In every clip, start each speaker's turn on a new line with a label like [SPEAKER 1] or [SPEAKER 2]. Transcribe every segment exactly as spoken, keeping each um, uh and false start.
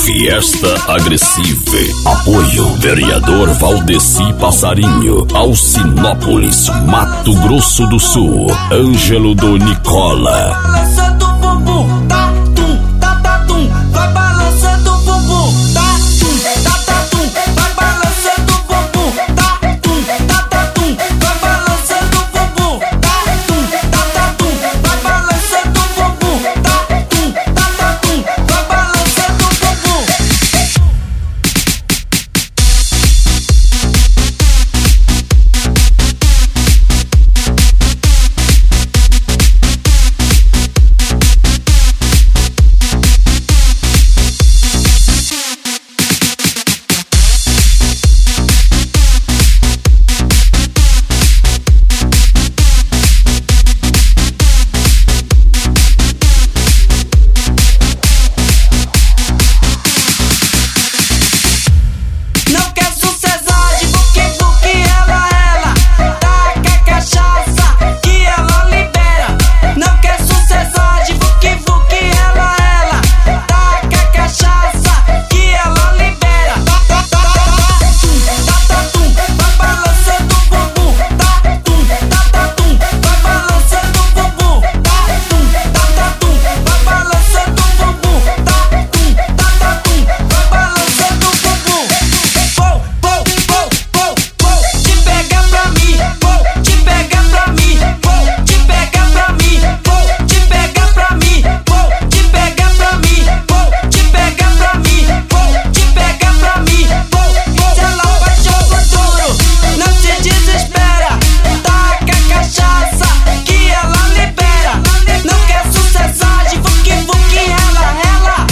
[SPEAKER 1] Fiesta Agressive. Apoio vereador Valdeci Passarinho. Alcinópolis, Mato Grosso do Sul. Ângelo do Nicola.
[SPEAKER 2] Balançando o bumbum, tá tum, tá tá tum. Vai balançando o bumbum, tá tum, tá tá tum. Vai balançando o bumbum, tá tum, tá tá tum. Vai balançando o bumbum, tá tum, tá tá tum. Vai balançando o bumbum, tá tum, tá tá tum. Vai balançando o bumbum.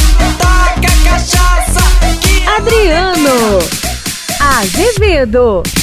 [SPEAKER 3] Azevedo.